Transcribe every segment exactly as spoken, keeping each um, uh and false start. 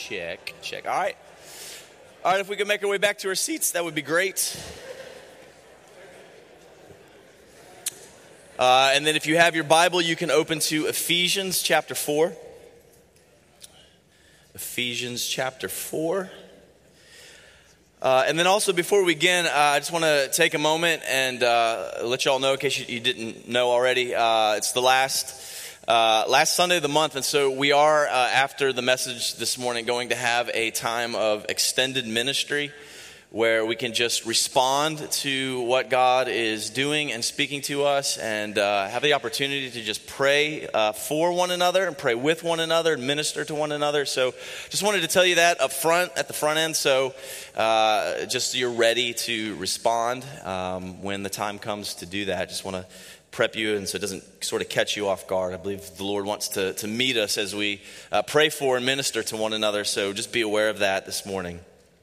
Check, check. All right. All right, if we could make our way back to our seats, that would be great. Uh, and then if you have your Bible, you can open to Ephesians chapter four. Ephesians chapter four. Uh, and then also before we begin, uh, I just want to take a moment and uh, let y'all know, in case you, you didn't know already, uh, it's the last uh, last Sunday of the month. And so we are, uh, after the message this morning, going to have a time of extended ministry where we can just respond to what God is doing and speaking to us, and uh, have the opportunity to just pray uh, for one another and pray with one another and minister to one another. So just wanted to tell you that up front, at the front end, so uh, just so you're ready to respond um, when the time comes to do that. Just want to prep you, and so it doesn't sort of catch you off guard. I believe the Lord wants to, to meet us as we uh, pray for and minister to one another, so just be aware of that this morning.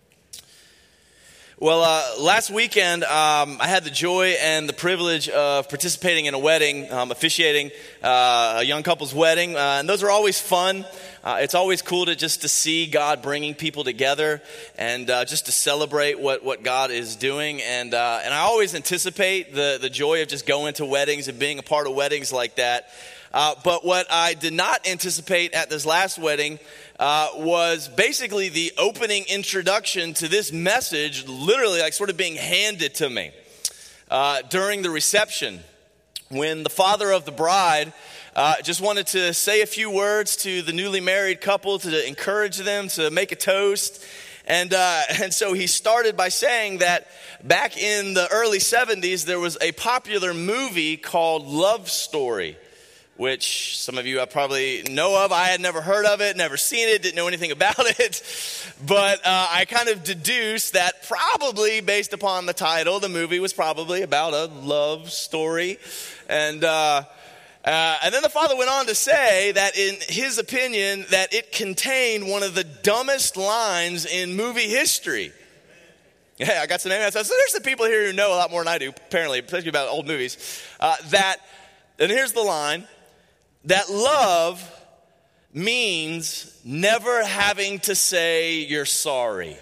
Well, uh, last weekend, um, I had the joy and the privilege of participating in a wedding, um, officiating uh, a young couple's wedding, uh, and those are always fun. Uh, it's always cool to just to see God bringing people together and uh, just to celebrate what, what God is doing. And uh, and I always anticipate the, the joy of just going to weddings and being a part of weddings like that. Uh, but what I did not anticipate at this last wedding uh, was basically the opening introduction to this message, literally like sort of being handed to me uh, during the reception, when the father of the bride uh, just wanted to say a few words to the newly married couple to encourage them, to make a toast. And uh, and so he started by saying that back in the early seventies, there was a popular movie called Love Story, which some of you probably know of. I had never heard of it, never seen it, didn't know anything about it. But uh, I kind of deduced that probably based upon the title, the movie was probably about a love story. And uh, uh, and then the father went on to say that in his opinion, that it contained one of the dumbest lines in movie history. Yeah, I got some names. So there's some people here who know a lot more than I do, apparently, especially about old movies. Uh, that, and here's the line. That love means never having to say you're sorry.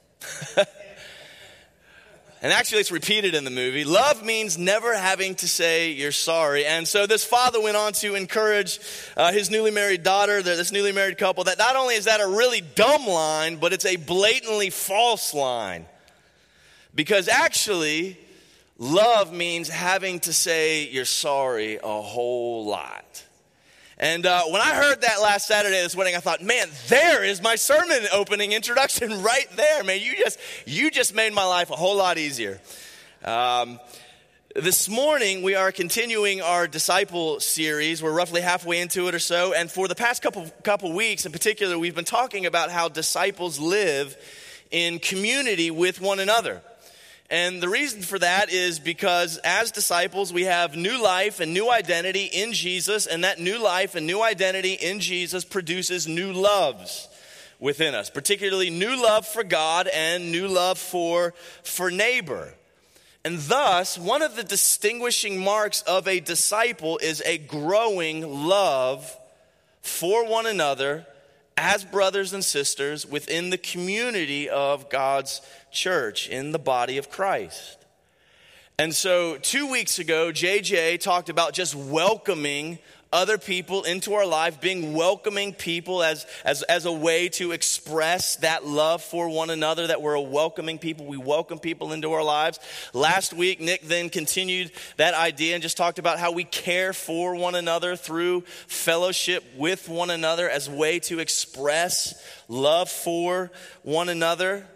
And actually it's repeated in the movie. Love means never having to say you're sorry. And so this father went on to encourage uh, his newly married daughter, this newly married couple, that not only is that a really dumb line, but it's a blatantly false line. Because actually, love means having to say you're sorry a whole lot. And uh, when I heard that last Saturday at this wedding, I thought, man, there is my sermon opening introduction right there, man. You just you just made my life a whole lot easier. Um, this morning, we are continuing our disciple series. We're roughly halfway into it or so. And for the past couple couple weeks in particular, we've been talking about how disciples live in community with one another. And the reason for that is because as disciples, we have new life and new identity in Jesus, and that new life and new identity in Jesus produces new loves within us, particularly new love for God and new love for, for neighbor. And thus, one of the distinguishing marks of a disciple is a growing love for one another as brothers and sisters within the community of God's church, in the body of Christ. And so two weeks ago, J J talked about just welcoming other people into our life, being welcoming people as, as, as a way to express that love for one another, that we're a welcoming people. We welcome people into our lives. Last week, Nick then continued that idea and just talked about how we care for one another through fellowship with one another as a way to express love for one another.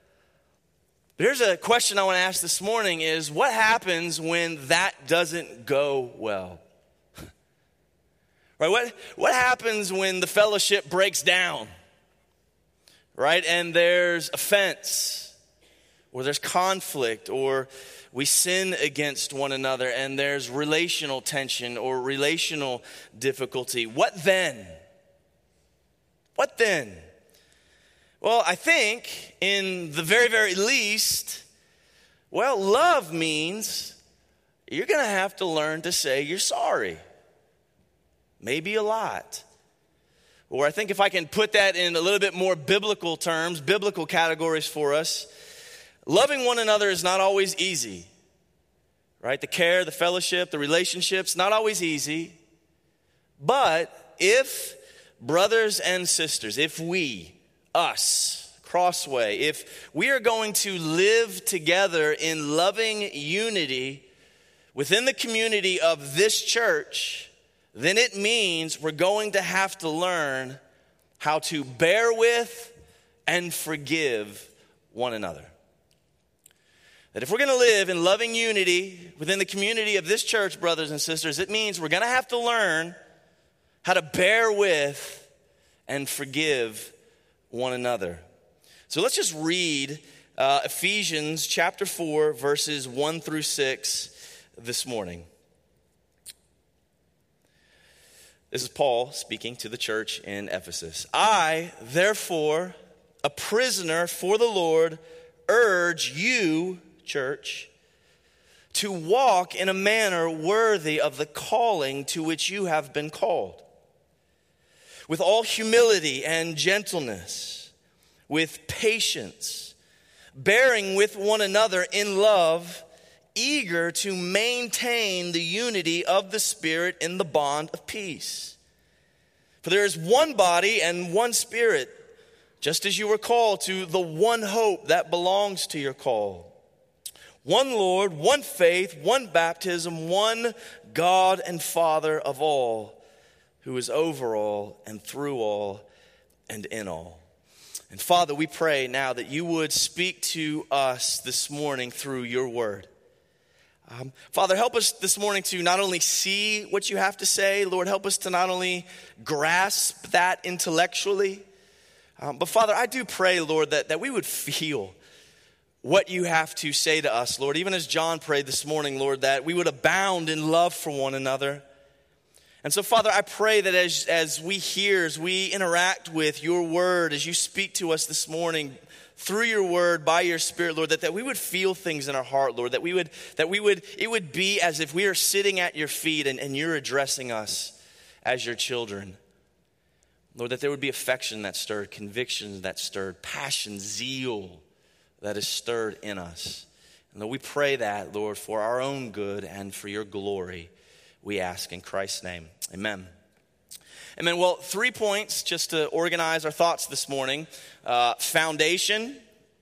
But here's a question I want to ask this morning is, what happens when that doesn't go well? Right? What, what happens when the fellowship breaks down? Right? And there's offense, or there's conflict, or we sin against one another, and there's relational tension or relational difficulty. What then? What then? Well, I think in the very, very least, well, love means you're going to have to learn to say you're sorry. Maybe a lot. Or I think if I can put that in a little bit more biblical terms, biblical categories for us, loving one another is not always easy, right? The care, the fellowship, the relationships, not always easy. But if brothers and sisters, if we, us, Crossway, if we are going to live together in loving unity within the community of this church, then it means we're going to have to learn how to bear with and forgive one another. That if we're going to live in loving unity within the community of this church, brothers and sisters, it means we're going to have to learn how to bear with and forgive one another. So let's just read uh, Ephesians chapter four, verses one through six this morning. This is Paul speaking to the church in Ephesus. I, therefore, a prisoner for the Lord, urge you, church, to walk in a manner worthy of the calling to which you have been called, with all humility and gentleness, with patience, bearing with one another in love, eager to maintain the unity of the Spirit in the bond of peace. For there is one body and one Spirit, just as you were called to the one hope that belongs to your call. One Lord, one faith, one baptism, one God and Father of all, who is over all and through all and in all. And Father, we pray now that you would speak to us this morning through your word. Um, Father, help us this morning to not only see what you have to say, Lord, help us to not only grasp that intellectually, um, but Father, I do pray, Lord, that, that we would feel what you have to say to us, Lord, even as John prayed this morning, Lord, that we would abound in love for one another. And so, Father, I pray that as, as we hear, as we interact with your word, as you speak to us this morning through your word, by your Spirit, Lord, that, that we would feel things in our heart, Lord, that we would, that we would, it would be as if we are sitting at your feet and, and you're addressing us as your children. Lord, that there would be affection that stirred, conviction that stirred, passion, zeal that is stirred in us. And Lord, we pray that, Lord, for our own good and for your glory. We ask in Christ's name. Amen. Amen. Well, three points just to organize our thoughts this morning. Uh, foundation,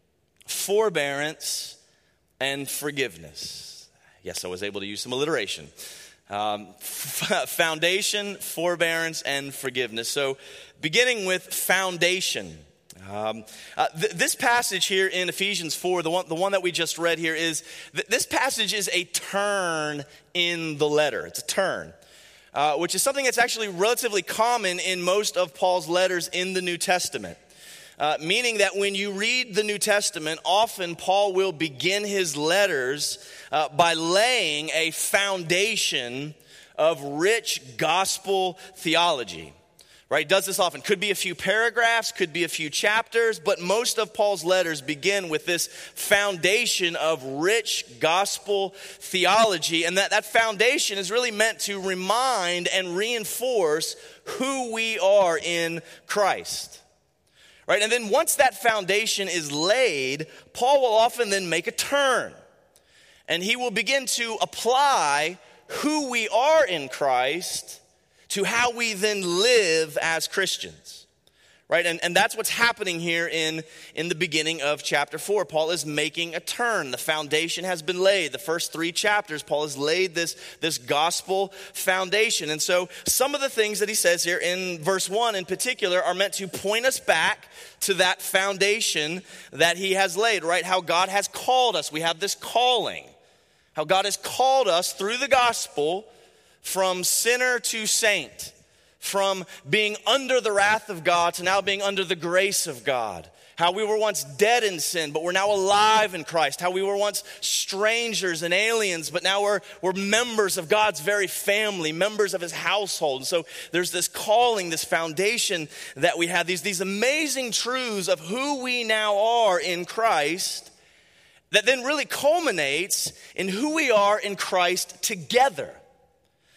forbearance, and forgiveness. Yes, I was able to use some alliteration. Um, f- foundation, forbearance, and forgiveness. So beginning with foundation. Um, uh, th- this passage here in Ephesians four, the one, the one that we just read here, is th- this passage is a turn in the letter. It's a turn, uh, which is something that's actually relatively common in most of Paul's letters in the New Testament. Uh, meaning that when you read the New Testament, often Paul will begin his letters uh, by laying a foundation of rich gospel theology. Right, does this often. Could be a few paragraphs, could be a few chapters, but most of Paul's letters begin with this foundation of rich gospel theology. And that, that foundation is really meant to remind and reinforce who we are in Christ. Right, and then once that foundation is laid, Paul will often then make a turn. And he will begin to apply who we are in Christ to how we then live as Christians, right? And, and that's what's happening here in, in the beginning of chapter four. Paul is making a turn. The foundation has been laid. The first three chapters, Paul has laid this, this gospel foundation. And so some of the things that he says here in verse one in particular are meant to point us back to that foundation that he has laid, right? How God has called us. We have this calling. How God has called us through the gospel from sinner to saint, from being under the wrath of God to now being under the grace of God. How we were once dead in sin, but we're now alive in Christ. How we were once strangers and aliens, but now we're, we're members of God's very family, members of his household. And so there's this calling, this foundation that we have, these, these amazing truths of who we now are in Christ that then really culminates in who we are in Christ together.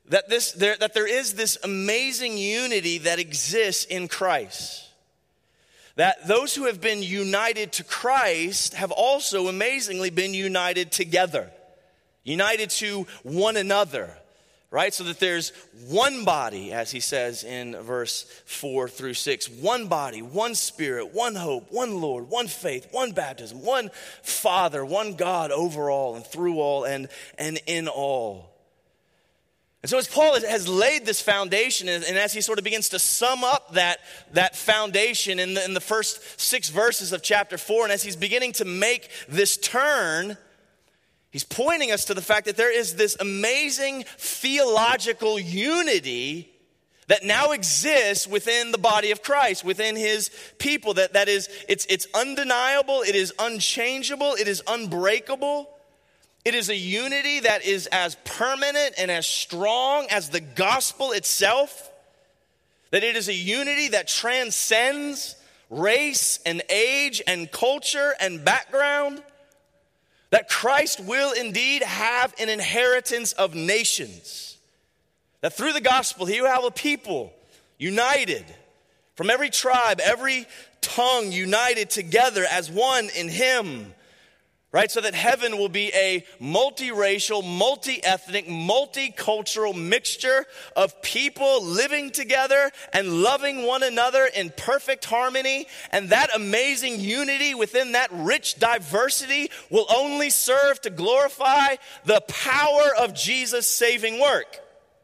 that this there, that there is this amazing unity that exists in Christ. That those who have been united to Christ have also amazingly been united together, united to one another, right? So that there's one body, as he says in verse four through six, one body, one spirit, one hope, one Lord, one faith, one baptism, one Father, one God over all and through all and, and in all. And so as Paul has laid this foundation, and as he sort of begins to sum up that, that foundation in the, in the first six verses of chapter four, and as he's beginning to make this turn, he's pointing us to the fact that there is this amazing theological unity that now exists within the body of Christ, within his people. That, that is, it's, it's undeniable, it is unchangeable, it is unbreakable. It is a unity that is as permanent and as strong as the gospel itself. That it is a unity that transcends race and age and culture and background. That Christ will indeed have an inheritance of nations. That through the gospel he will have a people united from every tribe, every tongue united together as one in him. Right, so that heaven will be a multiracial, multi-ethnic, multicultural mixture of people living together and loving one another in perfect harmony. And that amazing unity within that rich diversity will only serve to glorify the power of Jesus' saving work.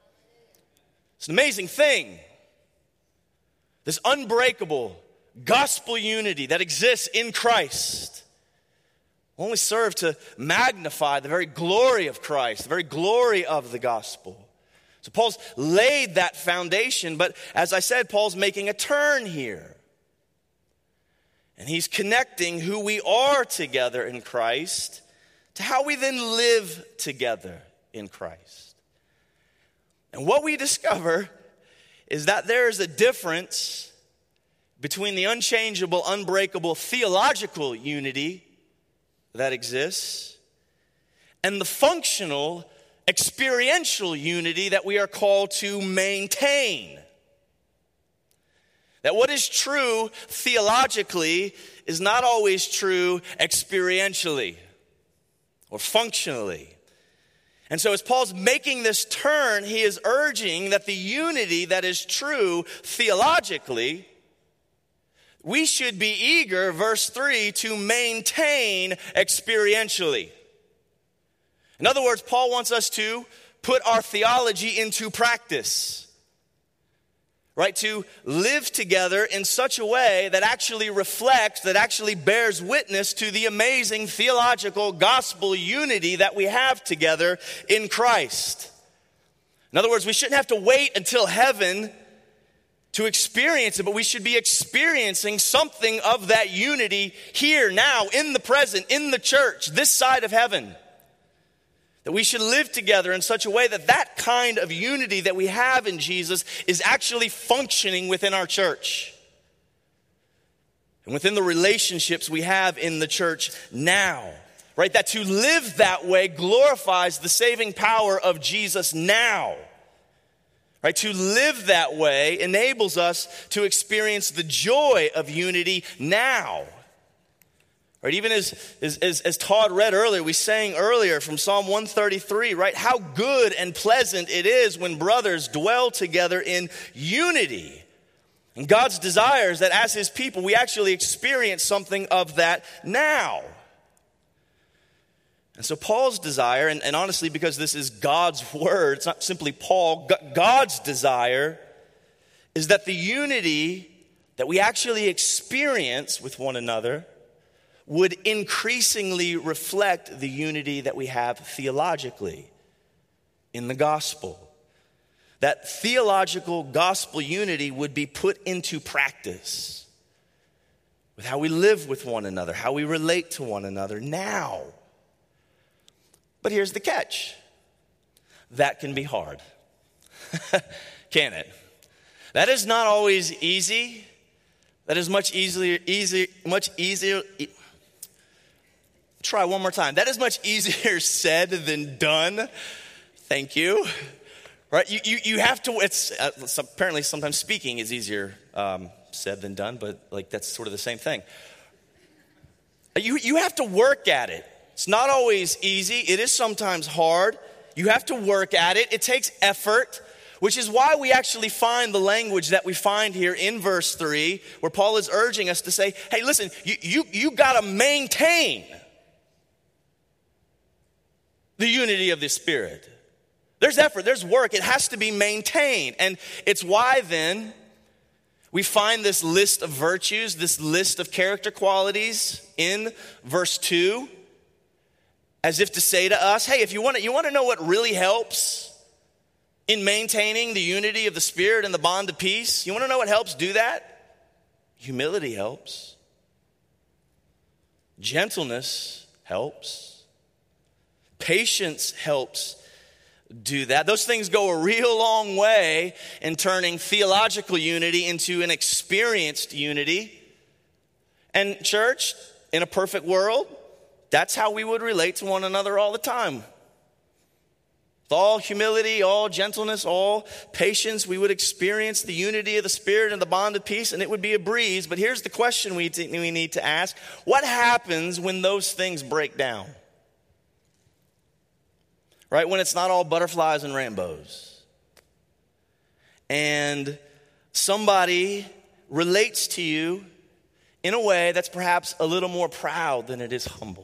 It's an amazing thing. This unbreakable gospel unity that exists in Christ only serve to magnify the very glory of Christ, the very glory of the gospel. So Paul's laid that foundation, but as I said, Paul's making a turn here. And he's connecting who we are together in Christ to how we then live together in Christ. And what we discover is that there is a difference between the unchangeable, unbreakable theological unity that exists and the functional, experiential unity that we are called to maintain. That what is true theologically is not always true experientially or functionally. And so as Paul's making this turn, he is urging that the unity that is true theologically, we should be eager, verse three, to maintain experientially. In other words, Paul wants us to put our theology into practice. Right? To live together in such a way that actually reflects, that actually bears witness to the amazing theological gospel unity that we have together in Christ. In other words, we shouldn't have to wait until heaven to experience it, but we should be experiencing something of that unity here, now, in the present, in the church, this side of heaven. That we should live together in such a way that that kind of unity that we have in Jesus is actually functioning within our church. And within the relationships we have in the church now. Right? That to live that way glorifies the saving power of Jesus now. Right, to live that way enables us to experience the joy of unity now. Right, even as, as, as Todd read earlier, we sang earlier from Psalm one thirty-three, right? How good and pleasant it is when brothers dwell together in unity. And God's desire is that as his people, we actually experience something of that now. And so Paul's desire, and, and honestly, because this is God's word, it's not simply Paul, God's desire is that the unity that we actually experience with one another would increasingly reflect the unity that we have theologically in the gospel. That theological gospel unity would be put into practice with how we live with one another, how we relate to one another now. But here's the catch. That can be hard. Can it? That is not always easy. That is much easier, easy, much easier. E- Try one more time. That is much easier said than done. Thank you. Right? You, you, you have to, it's uh, apparently sometimes speaking is easier um, said than done, but like that's sort of the same thing. You, you have to work at it. It's not always easy. It is sometimes hard. You have to work at it. It takes effort, which is why we actually find the language that we find here in verse three, where Paul is urging us to say, hey, listen, you, you, you got to maintain the unity of the Spirit. There's effort, there's work. It has to be maintained. And it's why then we find this list of virtues, this list of character qualities in verse two, as if to say to us, hey, if you want to, you want to know what really helps in maintaining the unity of the Spirit and the bond of peace? You want to know what helps do that? Humility helps. Gentleness helps. Patience helps do that. Those things go a real long way in turning theological unity into an experienced unity. And church, in a perfect world, that's how we would relate to one another all the time. With all humility, all gentleness, all patience, we would experience the unity of the Spirit and the bond of peace, and it would be a breeze. But here's the question we, t- we need to ask. What happens when those things break down? Right, when it's not all butterflies and rainbows. And somebody relates to you in a way that's perhaps a little more proud than it is humble.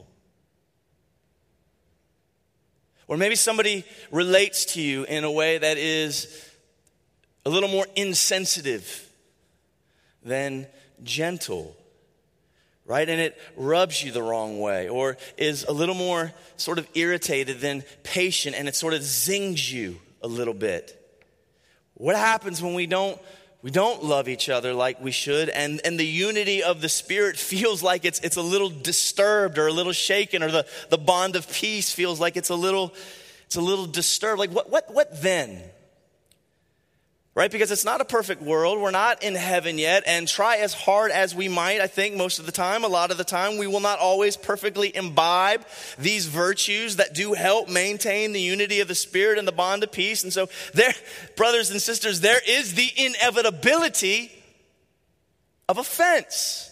Or maybe somebody relates to you in a way that is a little more insensitive than gentle. Right? And it rubs you the wrong way, or is a little more sort of irritated than patient, and it sort of zings you a little bit. What happens when we don't we don't love each other like we should, and, and the unity of the Spirit feels like it's it's a little disturbed or a little shaken, or the, the bond of peace feels like it's a little it's a little disturbed? Like what what what then? Right? Because it's not a perfect world. We're not in heaven yet. And try as hard as we might, I think most of the time, a lot of the time, we will not always perfectly imbibe these virtues that do help maintain the unity of the Spirit and the bond of peace. And so there, brothers and sisters, there is the inevitability of offense,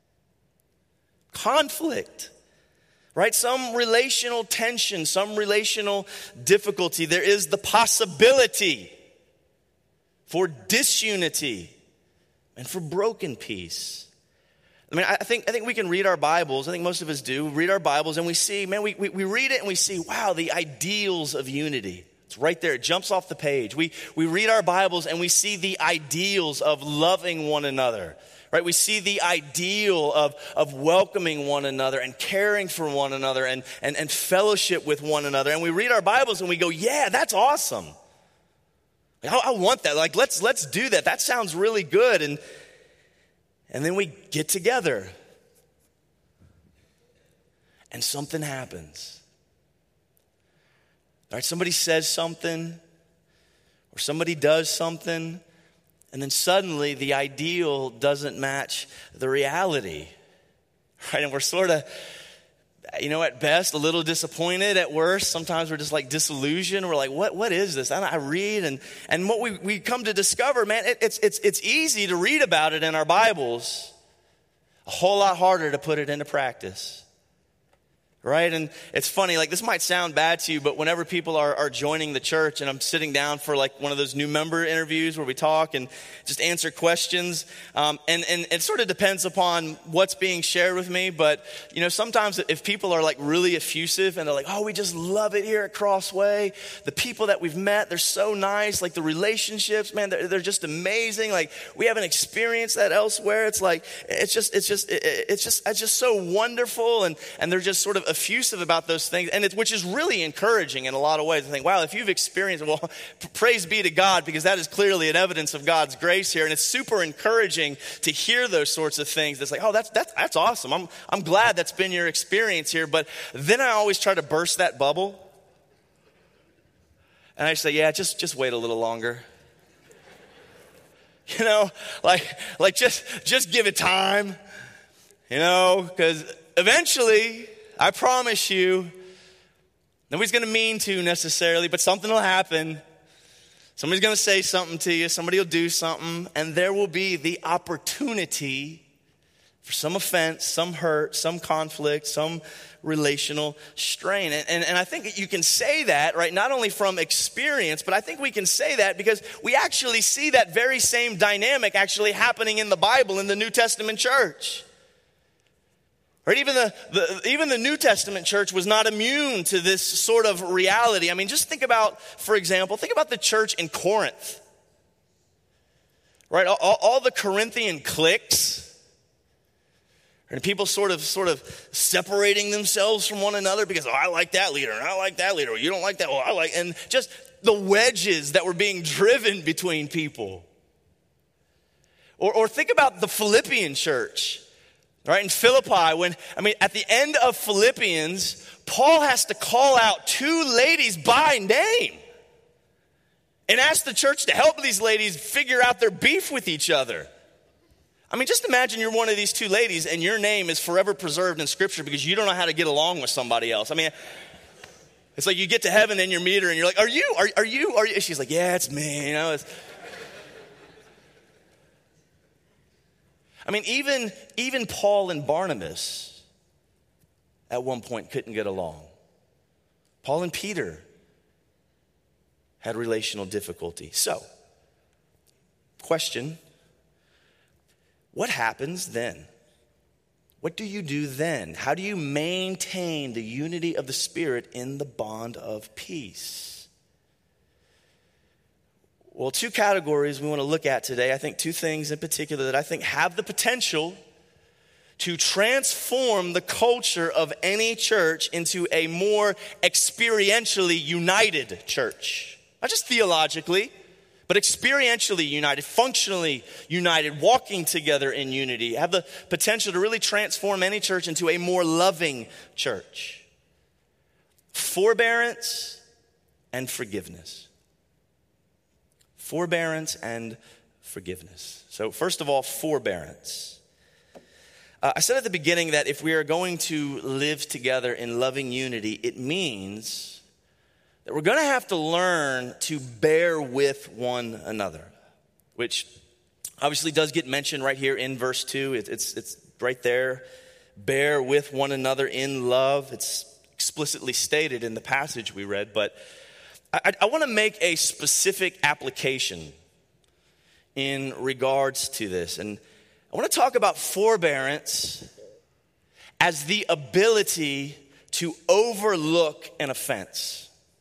conflict, right? Some relational tension, some relational difficulty. There is the possibility for disunity and for broken peace. I mean, I think I think we can read our Bibles. I think most of us do. Read our Bibles and we see, man, we, we, we read it and we see, wow, the ideals of unity. It's right there. It jumps off the page. We, we read our Bibles and we see the ideals of loving one another. Right? We see the ideal of, of welcoming one another and caring for one another and, and, and fellowship with one another. And we read our Bibles and we go, yeah, that's awesome. I, I want that. Like, let's let's do that. That sounds really good. And and then we get together. And something happens. All right, somebody says something, or somebody does something, and then suddenly the ideal doesn't match the reality. Right? And we're sort of, you know, at best, a little disappointed. At worst, sometimes we're just like disillusioned. We're like, what, what is this? And I read, and, and what we, we come to discover, man, it, it's, it's, it's easy to read about it in our Bibles. A whole lot harder to put it into practice. Right? And it's funny, like this might sound bad to you, but whenever people are, are joining the church and I'm sitting down for like one of those new member interviews where we talk and just answer questions, um, and, and it sort of depends upon what's being shared with me. But, you know, sometimes if people are like really effusive and they're like, oh, we just love it here at Crossway. The people that we've met, they're so nice. Like the relationships, man, they're, they're just amazing. Like we haven't experienced that elsewhere. It's like, it's just, it's just, it, it's just, it's just so wonderful. And, and they're just sort of effusive about those things, and it's, which is really encouraging in a lot of ways. I think, wow, if you've experienced it, well, praise be to God, because that is clearly an evidence of God's grace here, and it's super encouraging to hear those sorts of things. That's like, oh, that's that's that's awesome. I'm I'm glad that's been your experience here. But then I always try to burst that bubble, and I say, yeah, just just wait a little longer. You know, like like just just give it time. You know, because eventually, I promise you, nobody's going to mean to necessarily, but something will happen. Somebody's going to say something to you. Somebody will do something. And there will be the opportunity for some offense, some hurt, some conflict, some relational strain. And, and, and I think you can say that, right, not only from experience, but I think we can say that because we actually see that very same dynamic actually happening in the Bible in the New Testament church. Right, even the, the even the New Testament church was not immune to this sort of reality. I mean, just think about, for example, think about the church in Corinth. Right, all, all the Corinthian cliques, and people sort of sort of separating themselves from one another because, oh, I like that leader, and I like that leader, or you don't like that, well, I like, and just the wedges that were being driven between people. Or, or think about the Philippian church. Right, in Philippi, when, I mean, at the end of Philippians, Paul has to call out two ladies by name and ask the church to help these ladies figure out their beef with each other. I mean, just imagine you're one of these two ladies and your name is forever preserved in Scripture because you don't know how to get along with somebody else. I mean, it's like you get to heaven and you meet her and you're like, are you, are, are you, are you? She's like, yeah, it's me, you know, it's... I mean, even, even Paul and Barnabas at one point couldn't get along. Paul and Peter had relational difficulty. So, question, what happens then? What do you do then? How do you maintain the unity of the Spirit in the bond of peace? Well, two categories we want to look at today. I think two things in particular that I think have the potential to transform the culture of any church into a more experientially united church. Not just theologically, but experientially united, functionally united, walking together in unity. Have the potential to really transform any church into a more loving church. Forbearance and forgiveness. Forbearance and forgiveness. So first of all, forbearance. Uh, I said at the beginning that if we are going to live together in loving unity, it means that we're going to have to learn to bear with one another, which obviously does get mentioned right here in verse two. It, it's, it's right there. Bear with one another in love. It's explicitly stated in the passage we read, but I, I want to make a specific application in regards to this. And I want to talk about forbearance as the ability to overlook an offense.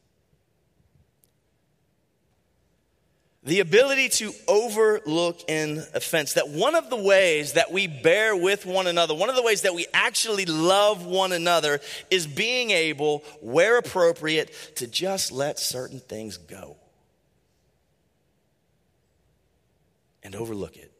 The ability to overlook an offense. That one of the ways that we bear with one another, one of the ways that we actually love one another is being able, where appropriate, to just let certain things go and overlook it.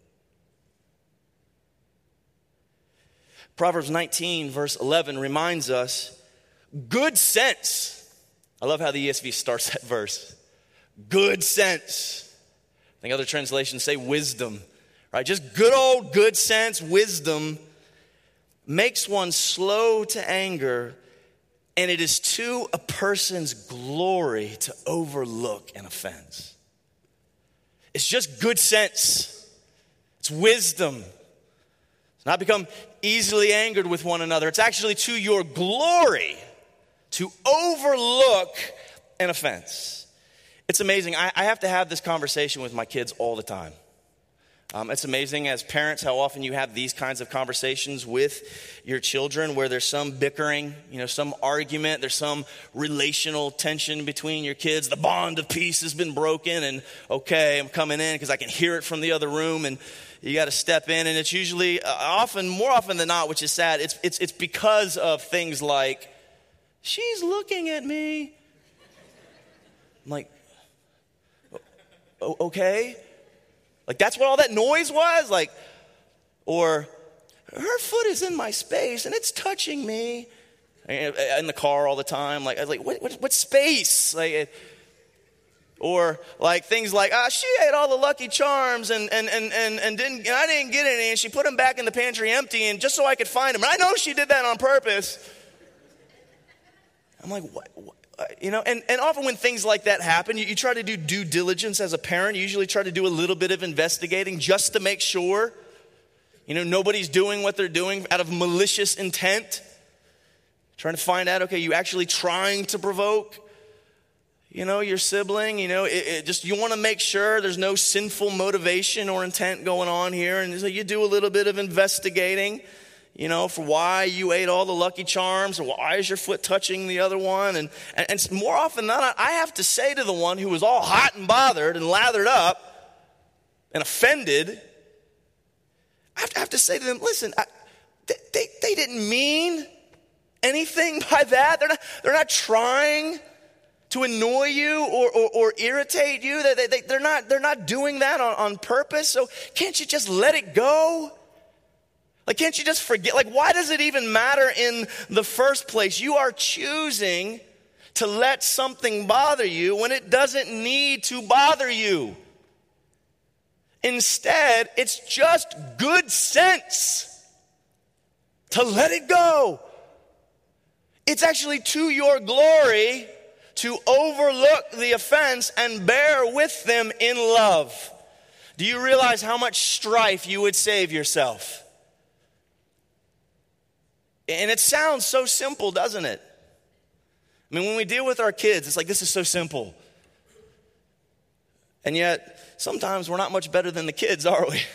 Proverbs nineteen verse eleven reminds us, good sense. I love how the E S V starts that verse. Good sense. I think other translations say wisdom, right? Just good old good sense, wisdom makes one slow to anger, and it is to a person's glory to overlook an offense. It's just good sense. It's wisdom. It's not become easily angered with one another. It's actually to your glory to overlook an offense. It's amazing. I, I have to have this conversation with my kids all the time. Um, it's amazing as parents how often you have these kinds of conversations with your children where there's some bickering, you know, some argument, there's some relational tension between your kids. The bond of peace has been broken and okay, I'm coming in because I can hear it from the other room and you got to step in. And it's usually uh, often, more often than not, which is sad, it's, it's, it's because of things like, she's looking at me. I'm like, okay? Like, that's what all that noise was? Like, or, her foot is in my space and it's touching me. In the car all the time. Like, I was like, what, what, what space? Like, or like things like, ah, she ate all the Lucky Charms and and and and, and didn't and I didn't get any, and she put them back in the pantry empty, and just so I could find them. And I know she did that on purpose. I'm like, what? what? You know, and, and often when things like that happen, you, you try to do due diligence as a parent. You usually try to do a little bit of investigating just to make sure, you know, nobody's doing what they're doing out of malicious intent. Trying to find out, okay, you actually trying to provoke, you know, your sibling, you know, it, it just, you want to make sure there's no sinful motivation or intent going on here. And so you do a little bit of investigating, you know, for why you ate all the Lucky Charms, or why is your foot touching the other one? And, and, and more often than not, I have to say to the one who was all hot and bothered and lathered up and offended, I have to, I have to say to them, listen, I, they, they, they didn't mean anything by that. They're not, they're not trying to annoy you or, or, or irritate you. They, they, they're, not, they're not doing that on, on purpose. So can't you just let it go? Like, can't you just forget? Like, why does it even matter in the first place? You are choosing to let something bother you when it doesn't need to bother you. Instead, it's just good sense to let it go. It's actually to your glory to overlook the offense and bear with them in love. Do you realize how much strife you would save yourself? And it sounds so simple, doesn't it? I mean, when we deal with our kids, it's like, this is so simple. And yet, sometimes we're not much better than the kids, are we?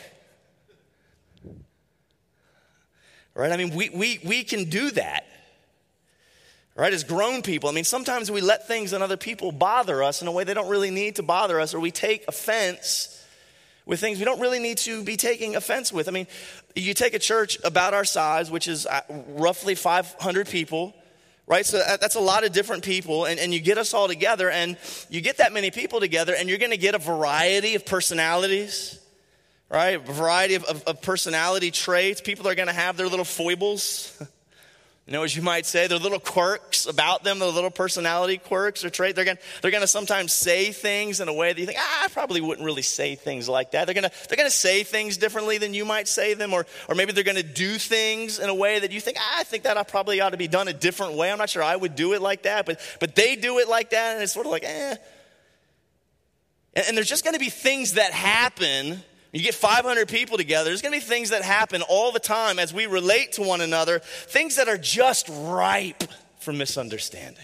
Right? I mean, we we we can do that. Right? As grown people, I mean, sometimes we let things and other people bother us in a way they don't really need to bother us, or we take offense with things we don't really need to be taking offense with. I mean, you take a church about our size, which is roughly five hundred people, right? So that's a lot of different people, and, and you get us all together, and you get that many people together, and you're going to get a variety of personalities, right? A variety of, of, of personality traits. People are going to have their little foibles. You know, as you might say, there are little quirks about them, the little personality quirks or traits. They're going they're going to sometimes say things in a way that you think, ah, I probably wouldn't really say things like that. They're going to they're going to say things differently than you might say them, or or maybe they're going to do things in a way that you think, ah, I think that I probably ought to be done a different way. I'm not sure I would do it like that, but but they do it like that, and it's sort of like, eh. And, and there's just going to be things that happen. You get five hundred people together, there's going to be things that happen all the time as we relate to one another, things that are just ripe for misunderstanding.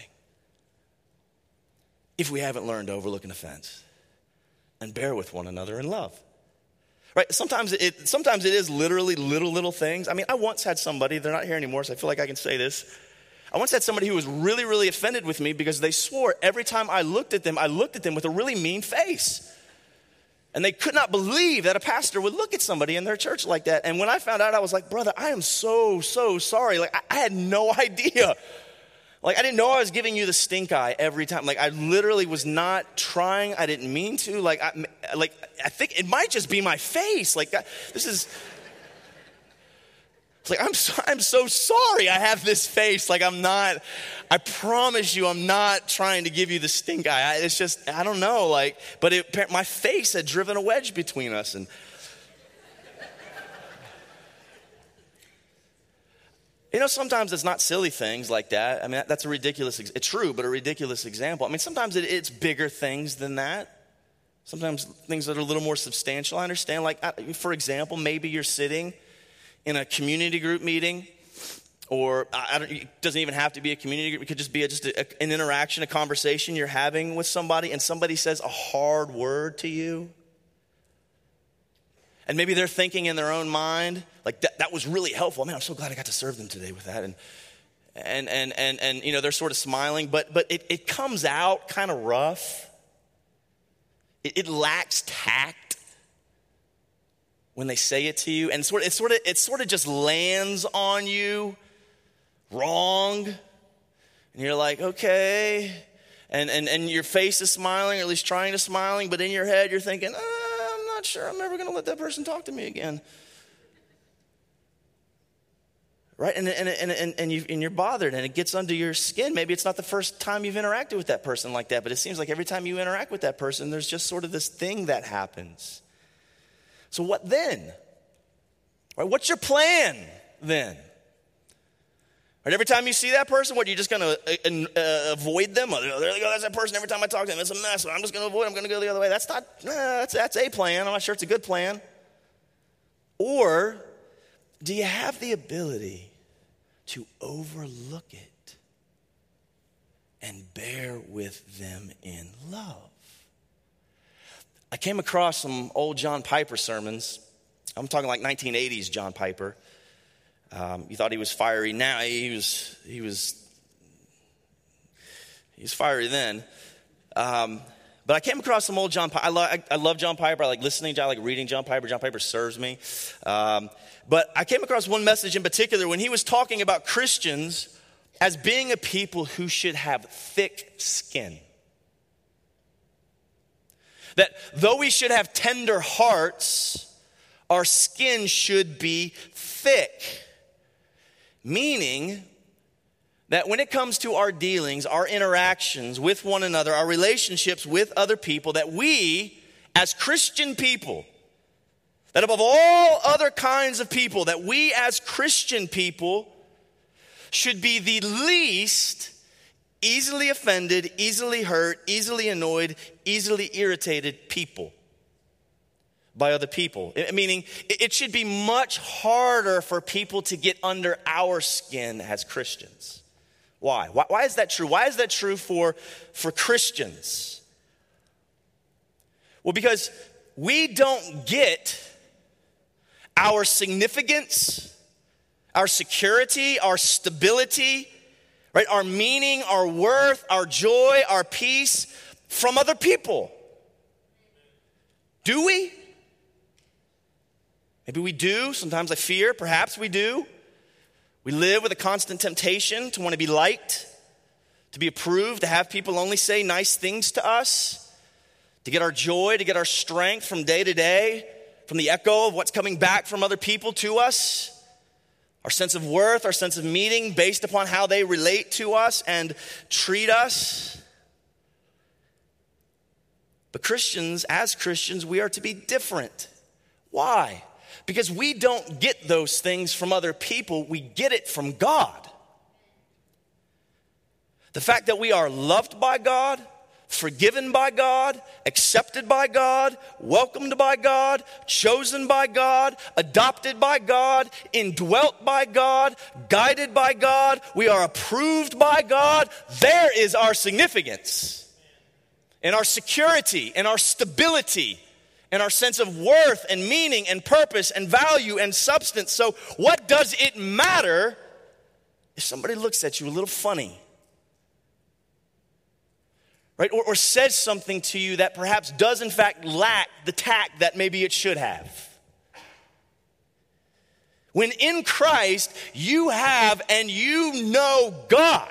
If we haven't learned to overlook an offense and bear with one another in love. Right? Sometimes it sometimes it is literally little, little things. I mean, I once had somebody, they're not here anymore, so I feel like I can say this. I once had somebody who was really, really offended with me because they swore every time I looked at them, I looked at them with a really mean face. And they could not believe that a pastor would look at somebody in their church like that. And when I found out, I was like, brother, I am so, so sorry. Like, I, I had no idea. Like, I didn't know I was giving you the stink eye every time. Like, I literally was not trying. I didn't mean to. Like, I, like, I think it might just be my face. Like, this is... It's like, I'm so, I'm so sorry I have this face. Like, I'm not, I promise you, I'm not trying to give you the stink eye. I, it's just, I don't know, like, but it, my face had driven a wedge between us. And you know, sometimes it's not silly things like that. I mean, that's a ridiculous, it's true, but a ridiculous example. I mean, sometimes it, it's bigger things than that. Sometimes things that are a little more substantial. I understand, like, for example, maybe you're sitting in a community group meeting, or I don't, it doesn't even have to be a community group. It could just be a, just a, an interaction, a conversation you're having with somebody, and somebody says a hard word to you. And maybe they're thinking in their own mind, like, that, that was really helpful. Man, I'm so glad I got to serve them today with that. And and and and, and you know, they're sort of smiling, but but it, it comes out kind of rough. It, it lacks tact when they say it to you, and sort of, it sort of it sort of just lands on you wrong, and you're like, okay, and and and your face is smiling, or at least trying to smiling, but in your head you're thinking, ah, I'm not sure I'm never going to let that person talk to me again, right? And and and and and, you, and you're bothered, and it gets under your skin. Maybe it's not the first time you've interacted with that person like that, but it seems like every time you interact with that person, there's just sort of this thing that happens. So what then? Right, what's your plan then? Right? Every time you see that person, what, you're just going to uh, uh, avoid them? Oh, there they go, that's that person. Every time I talk to them, it's a mess. I'm just going to avoid them. I'm going to go the other way. That's not, nah, that's, that's a plan. I'm not sure it's a good plan. Or do you have the ability to overlook it and bear with them in love? I came across some old John Piper sermons. I'm talking like nineteen eighties John Piper. Um, you thought he was fiery now. He was, he was, he was fiery then. Um, but I came across some old John Piper. I, lo- I, I love John Piper. I like listening to, I like reading John Piper. John Piper serves me. Um, but I came across one message in particular when he was talking about Christians as being a people who should have thick skin. That though we should have tender hearts, our skin should be thick. Meaning that when it comes to our dealings, our interactions with one another, our relationships with other people, that we, as Christian people, that above all other kinds of people, that we as Christian people should be the least easily offended, easily hurt, easily annoyed, easily irritated people by other people. Meaning, it should be much harder for people to get under our skin as Christians. Why? Why, why is that true? Why is that true for, for Christians? Well, because we don't get our significance, our security, our stability, right? Our meaning, our worth, our joy, our peace from other people. Do we? Maybe we do. Sometimes I fear. Perhaps we do. We live with a constant temptation to want to be liked, to be approved, to have people only say nice things to us, to get our joy, to get our strength from day to day, from the echo of what's coming back from other people to us. Our sense of worth, our sense of meaning based upon how they relate to us and treat us. But Christians, as Christians, we are to be different. Why? Because we don't get those things from other people, we get it from God. The fact that we are loved by God, forgiven by God, accepted by God, welcomed by God, chosen by God, adopted by God, indwelt by God, guided by God, we are approved by God. There is our significance and our security and our stability and our sense of worth and meaning and purpose and value and substance. So what does it matter if somebody looks at you a little funny? Right? Or, or says something to you that perhaps does in fact lack the tact that maybe it should have. When in Christ you have and you know God.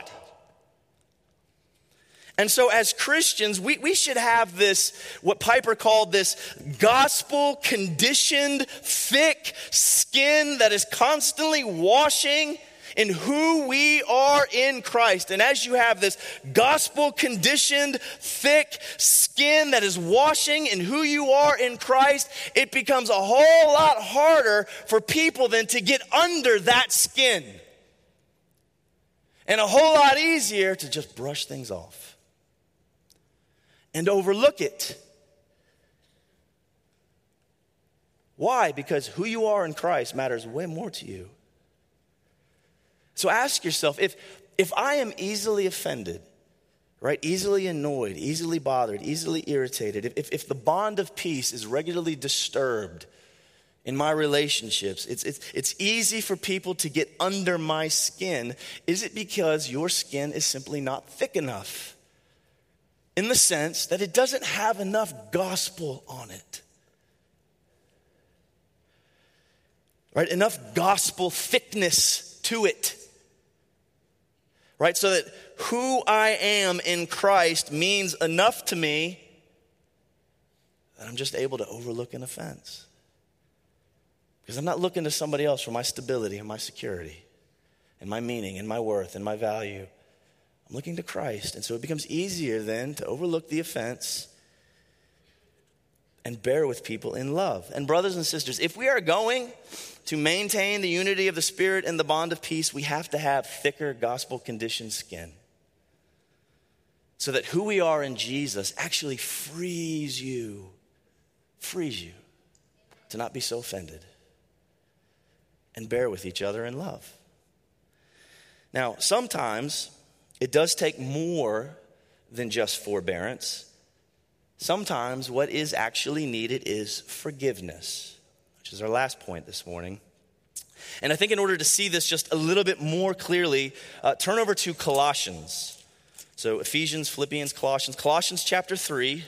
And so as Christians, we, we should have this, what Piper called this gospel-conditioned, thick skin that is constantly washing in who we are in Christ. And as you have this gospel-conditioned, thick skin that is washing in who you are in Christ, it becomes a whole lot harder for people than to get under that skin. And a whole lot easier to just brush things off and overlook it. Why? Because who you are in Christ matters way more to you. So ask yourself, if, if I am easily offended, right, easily annoyed, easily bothered, easily irritated, if, if the bond of peace is regularly disturbed in my relationships, it's, it's, it's easy for people to get under my skin, is it because your skin is simply not thick enough? In the sense that it doesn't have enough gospel on it. Right? Enough gospel thickness to it. Right? So that who I am in Christ means enough to me that I'm just able to overlook an offense. Because I'm not looking to somebody else for my stability and my security and my meaning and my worth and my value. I'm looking to Christ. And so it becomes easier then to overlook the offense and bear with people in love. And brothers and sisters, if we are going to maintain the unity of the Spirit and the bond of peace, we have to have thicker gospel-conditioned skin, so that who we are in Jesus actually frees you, frees you to not be so offended and bear with each other in love. Now, sometimes it does take more than just forbearance. Sometimes what is actually needed is forgiveness, which is our last point this morning. And I think in order to see this just a little bit more clearly, uh, turn over to Colossians. So Ephesians, Philippians, Colossians. Colossians chapter three.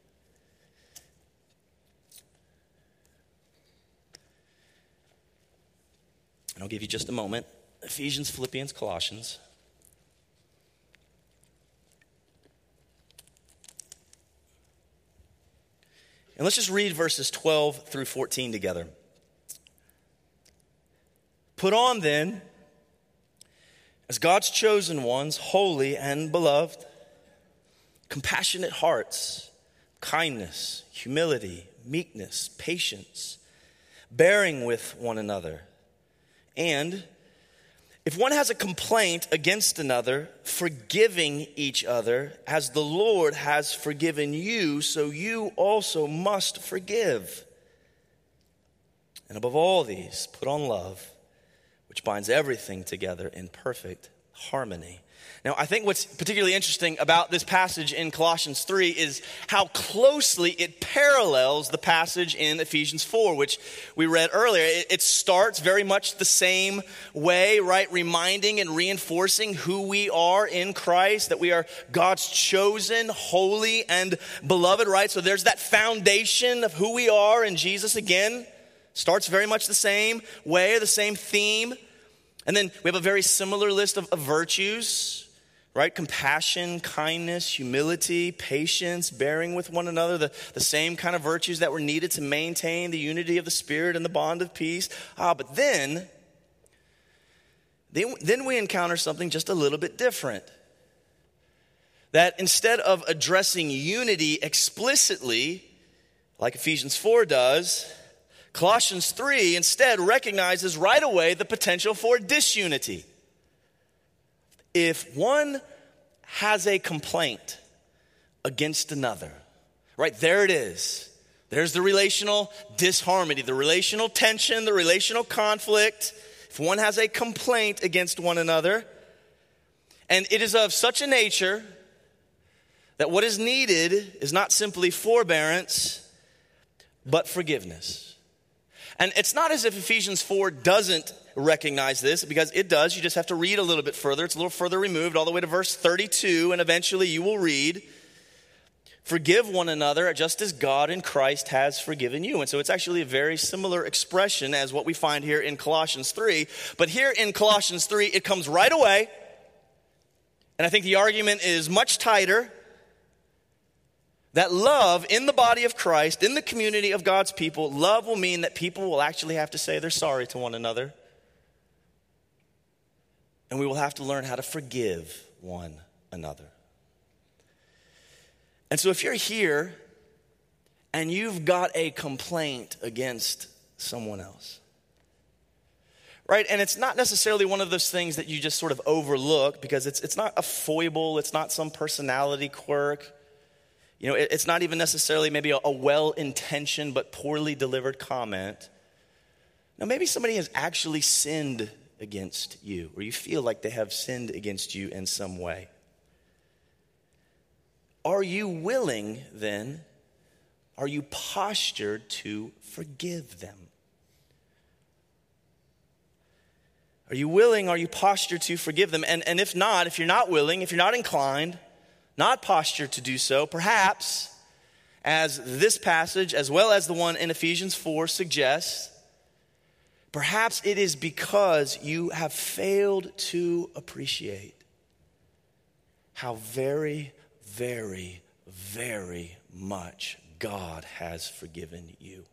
And I'll give you just a moment. Ephesians, Philippians, Colossians. And let's just read verses twelve through fourteen together. Put on then, as God's chosen ones, holy and beloved, compassionate hearts, kindness, humility, meekness, patience, bearing with one another. And if one has a complaint against another, forgiving each other, as the Lord has forgiven you, so you also must forgive. And above all these, put on love, which binds everything together in perfect harmony. Now, I think what's particularly interesting about this passage in Colossians three is how closely it parallels the passage in Ephesians four, which we read earlier. It, it starts very much the same way, right? Reminding and reinforcing who we are in Christ, that we are God's chosen, holy, and beloved, right? So there's that foundation of who we are in Jesus again. Starts very much the same way, the same theme. And then we have a very similar list of, of virtues, right? Compassion, kindness, humility, patience, bearing with one another, the, the same kind of virtues that were needed to maintain the unity of the Spirit and the bond of peace. Ah, but then, then, then we encounter something just a little bit different. That instead of addressing unity explicitly, like Ephesians four does, Colossians three instead recognizes right away the potential for disunity. If one has a complaint against another, right, there it is. There's the relational disharmony, the relational tension, the relational conflict. If one has a complaint against one another, and it is of such a nature that what is needed is not simply forbearance, but forgiveness. And it's not as if Ephesians four doesn't recognize this, because it does. You just have to read a little bit further. It's a little further removed, all the way to verse thirty-two, and eventually you will read, forgive one another just as God in Christ has forgiven you. And so it's actually a very similar expression as what we find here in Colossians three. But here in Colossians three, it comes right away, and I think the argument is much tighter, that love in the body of Christ, in the community of God's people, love will mean that people will actually have to say they're sorry to one another. And we will have to learn how to forgive one another. And so if you're here and you've got a complaint against someone else, right? And it's not necessarily one of those things that you just sort of overlook, because it's it's not a foible, it's not some personality quirk. You know, it, it's not even necessarily maybe a, a well-intentioned but poorly delivered comment. Now, maybe somebody has actually sinned against you, or you feel like they have sinned against you in some way. Are you willing then, are you postured to forgive them? Are you willing, are you postured to forgive them? And, and if not, if you're not willing, if you're not inclined, not postured to do so, perhaps, as this passage, as well as the one in Ephesians four suggests, perhaps it is because you have failed to appreciate how very, very, very much God has forgiven you.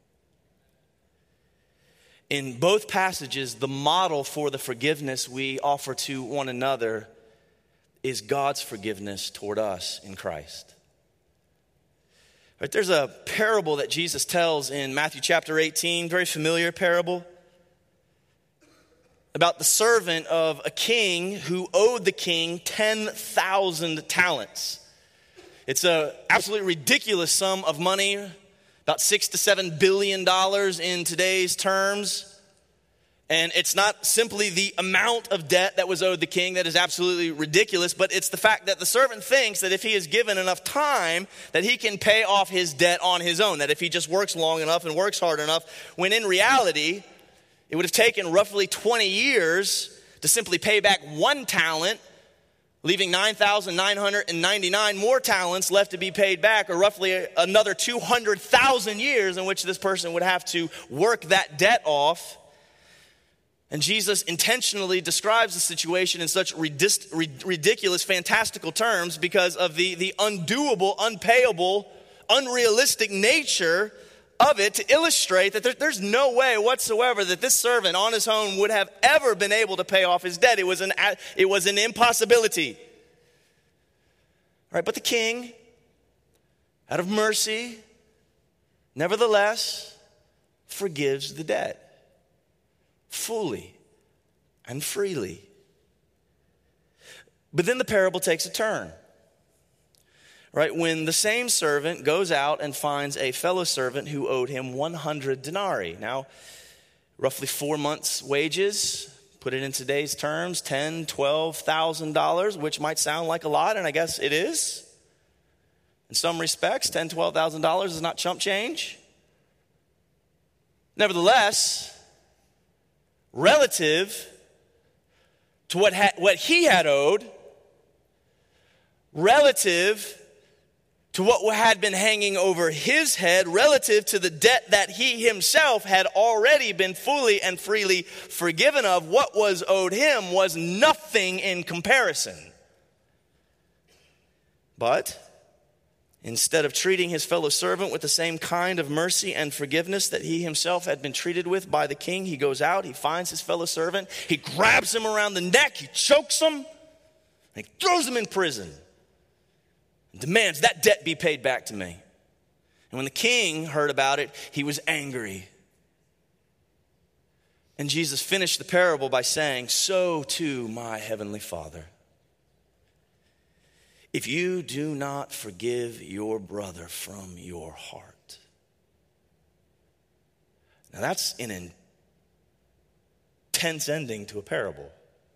In both passages, the model for the forgiveness we offer to one another is God's forgiveness toward us in Christ. Right, there's a parable that Jesus tells in Matthew chapter eighteen, very familiar parable, about the servant of a king who owed the king ten thousand talents. It's an absolutely ridiculous sum of money, about six to seven billion dollars in today's terms. And it's not simply the amount of debt that was owed the king that is absolutely ridiculous, but it's the fact that the servant thinks that if he is given enough time, that he can pay off his debt on his own, that if he just works long enough and works hard enough, when in reality, it would have taken roughly twenty years to simply pay back one talent, leaving nine thousand nine hundred ninety-nine more talents left to be paid back, or roughly another two hundred thousand years in which this person would have to work that debt off. And Jesus intentionally describes the situation in such ridis- ridiculous, fantastical terms because of the, the undoable, unpayable, unrealistic nature of it, to illustrate that there, there's no way whatsoever that this servant on his own would have ever been able to pay off his debt. It was an, it was an impossibility. All right, but the king, out of mercy, nevertheless, forgives the debt. Fully and freely. But then the parable takes a turn. Right? When the same servant goes out and finds a fellow servant who owed him one hundred denarii. Now, roughly four months' wages, put it in today's terms, ten thousand dollars, twelve thousand dollars, which might sound like a lot, and I guess it is. In some respects, ten thousand dollars, twelve thousand dollars is not chump change. Nevertheless, relative to what ha- what he had owed, relative to what had been hanging over his head, relative to the debt that he himself had already been fully and freely forgiven of, what was owed him was nothing in comparison. But instead of treating his fellow servant with the same kind of mercy and forgiveness that he himself had been treated with by the king, he goes out, he finds his fellow servant, he grabs him around the neck, he chokes him, and he throws him in prison and demands that debt be paid back to me. And when the king heard about it, he was angry. And Jesus finished the parable by saying, "So too my heavenly Father, if you do not forgive your brother from your heart." Now that's an intense ending to a parable.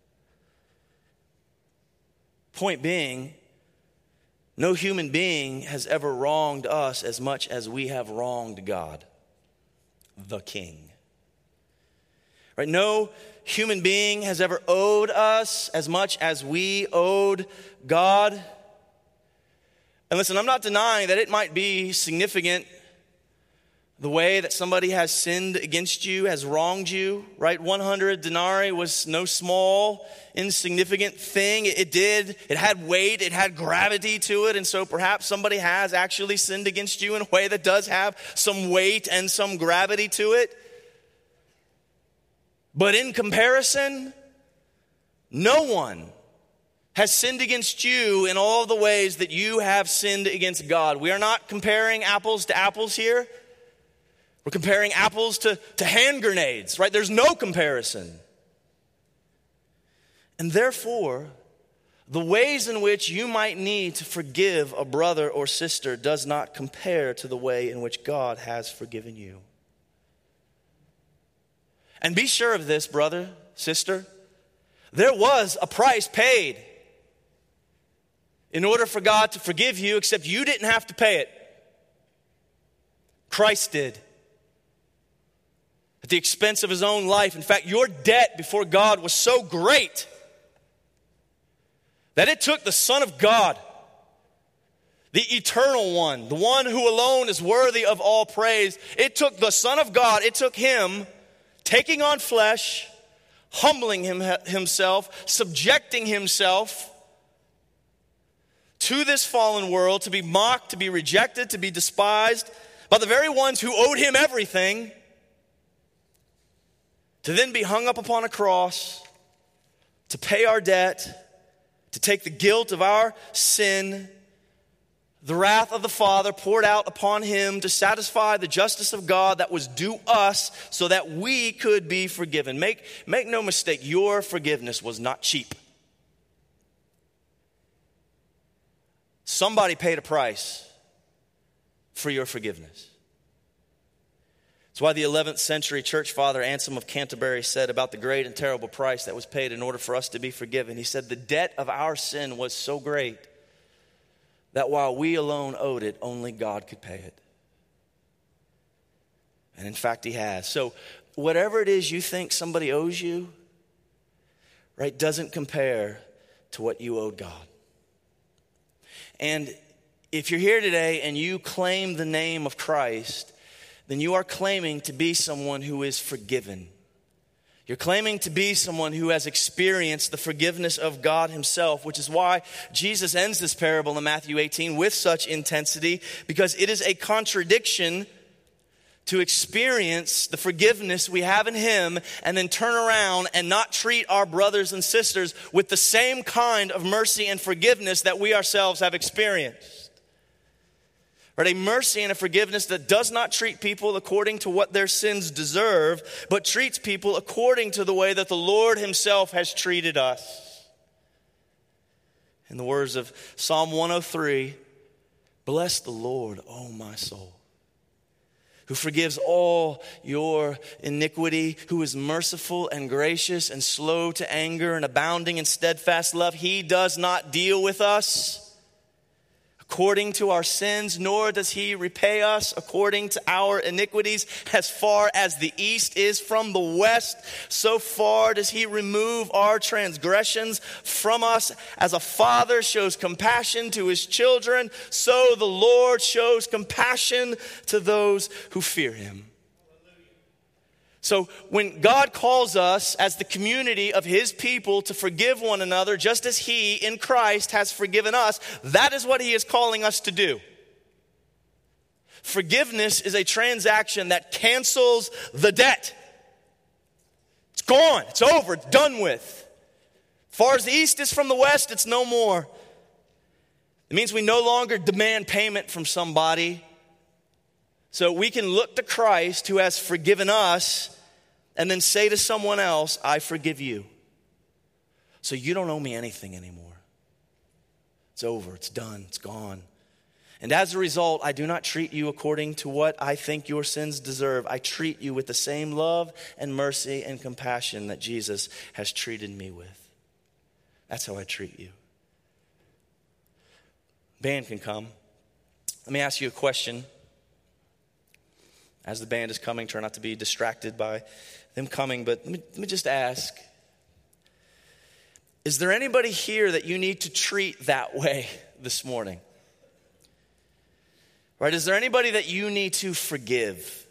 Point being, no human being has ever wronged us as much as we have wronged God, the King. Right? No human being has ever owed us as much as we owed God. And listen, I'm not denying that it might be significant the way that somebody has sinned against you, has wronged you, right? one hundred denarii was no small, insignificant thing. It did, it had weight, it had gravity to it. And so perhaps somebody has actually sinned against you in a way that does have some weight and some gravity to it. But in comparison, no one has sinned against you in all the ways that you have sinned against God. We are not comparing apples to apples here. We're comparing apples to, to hand grenades, right? There's no comparison. And therefore, the ways in which you might need to forgive a brother or sister does not compare to the way in which God has forgiven you. And be sure of this, brother, sister. There was a price paid in order for God to forgive you, except you didn't have to pay it. Christ did. At the expense of his own life. In fact, your debt before God was so great that it took the Son of God, the eternal one, the one who alone is worthy of all praise. It took the Son of God, it took him taking on flesh, humbling him, himself, subjecting himself to this fallen world, to be mocked, to be rejected, to be despised by the very ones who owed him everything, to then be hung up upon a cross, to pay our debt, to take the guilt of our sin, the wrath of the Father poured out upon him to satisfy the justice of God that was due us so that we could be forgiven. Make, make no mistake, your forgiveness was not cheap. Somebody paid a price for your forgiveness. That's why the eleventh century church father Anselm of Canterbury said about the great and terrible price that was paid in order for us to be forgiven. He said, the debt of our sin was so great that while we alone owed it, only God could pay it. And in fact, he has. So whatever it is you think somebody owes you, right, doesn't compare to what you owed God. And if you're here today and you claim the name of Christ, then you are claiming to be someone who is forgiven. You're claiming to be someone who has experienced the forgiveness of God himself, which is why Jesus ends this parable in Matthew eighteen with such intensity, because it is a contradiction to experience the forgiveness we have in him and then turn around and not treat our brothers and sisters with the same kind of mercy and forgiveness that we ourselves have experienced. Right, a mercy and a forgiveness that does not treat people according to what their sins deserve, but treats people according to the way that the Lord himself has treated us. In the words of Psalm one oh three, bless the Lord, O my soul, who forgives all your iniquity, who is merciful and gracious and slow to anger and abounding in steadfast love. He does not deal with us according to our sins, nor does he repay us according to our iniquities. As far as the east is from the west, so far does he remove our transgressions from us. As a father shows compassion to his children, so the Lord shows compassion to those who fear him. So when God calls us as the community of his people to forgive one another, just as he in Christ has forgiven us, that is what he is calling us to do. Forgiveness is a transaction that cancels the debt. It's gone. It's over. It's done with. As far as the east is from the west, it's no more. It means we no longer demand payment from somebody. So we can look to Christ who has forgiven us and then say to someone else, I forgive you. So you don't owe me anything anymore. It's over, it's done, it's gone. And as a result, I do not treat you according to what I think your sins deserve. I treat you with the same love and mercy and compassion that Jesus has treated me with. That's how I treat you. Band can come. Let me ask you a question. As the band is coming, try not to be distracted by them coming, but let me, let me just ask, is there anybody here that you need to treat that way this morning? Right? Is there anybody that you need to forgive?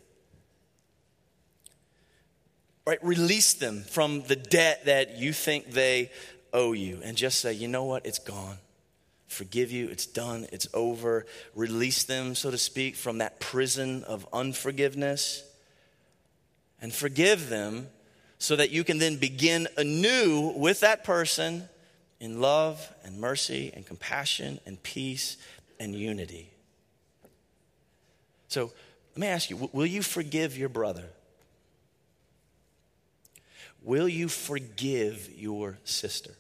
Right? Release them from the debt that you think they owe you and just say, you know what? It's gone. Forgive you, it's done, it's over. Release them, so to speak, from that prison of unforgiveness. And forgive them so that you can then begin anew with that person in love and mercy and compassion and peace and unity. So let me ask you, will you forgive your brother? Will you forgive your sister?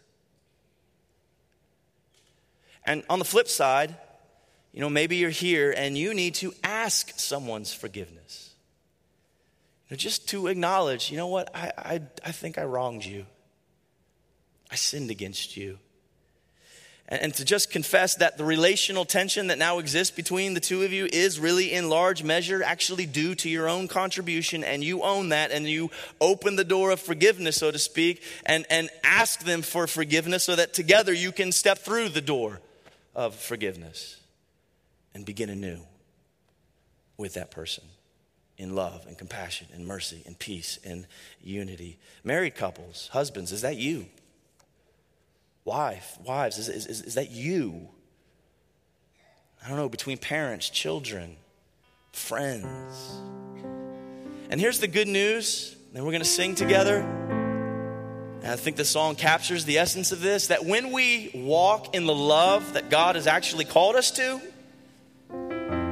And on the flip side, you know, maybe you're here and you need to ask someone's forgiveness. You know, just to acknowledge, you know what, I, I, I think I wronged you. I sinned against you. And, and to just confess that the relational tension that now exists between the two of you is really in large measure actually due to your own contribution, and you own that, and you open the door of forgiveness, so to speak, and, and ask them for forgiveness so that together you can step through the door of forgiveness and begin anew with that person in love and compassion and mercy and peace and unity. Married couples, husbands, is that you? Wife, wives, is, is, is that you? I don't know, between parents, children, friends. And here's the good news, and we're going to sing together. And I think the song captures the essence of this, that when we walk in the love that God has actually called us to,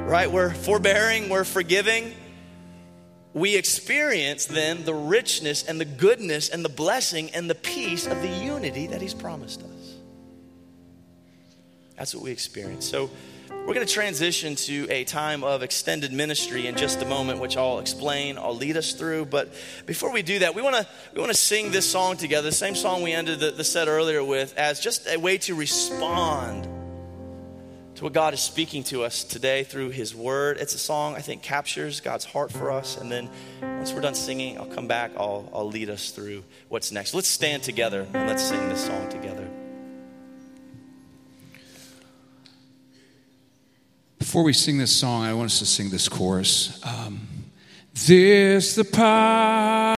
right? We're forbearing, we're forgiving. We experience then the richness and the goodness and the blessing and the peace of the unity that he's promised us. That's what we experience. So we're going to transition to a time of extended ministry in just a moment, which I'll explain, I'll lead us through. But before we do that, we want to we want to sing this song together, the same song we ended the, the set earlier with, as just a way to respond to what God is speaking to us today through his word. It's a song I think captures God's heart for us. And then once we're done singing, I'll come back, I'll, I'll lead us through what's next. Let's stand together and let's sing this song together. Before we sing this song, I want us to sing this chorus. Um, this the power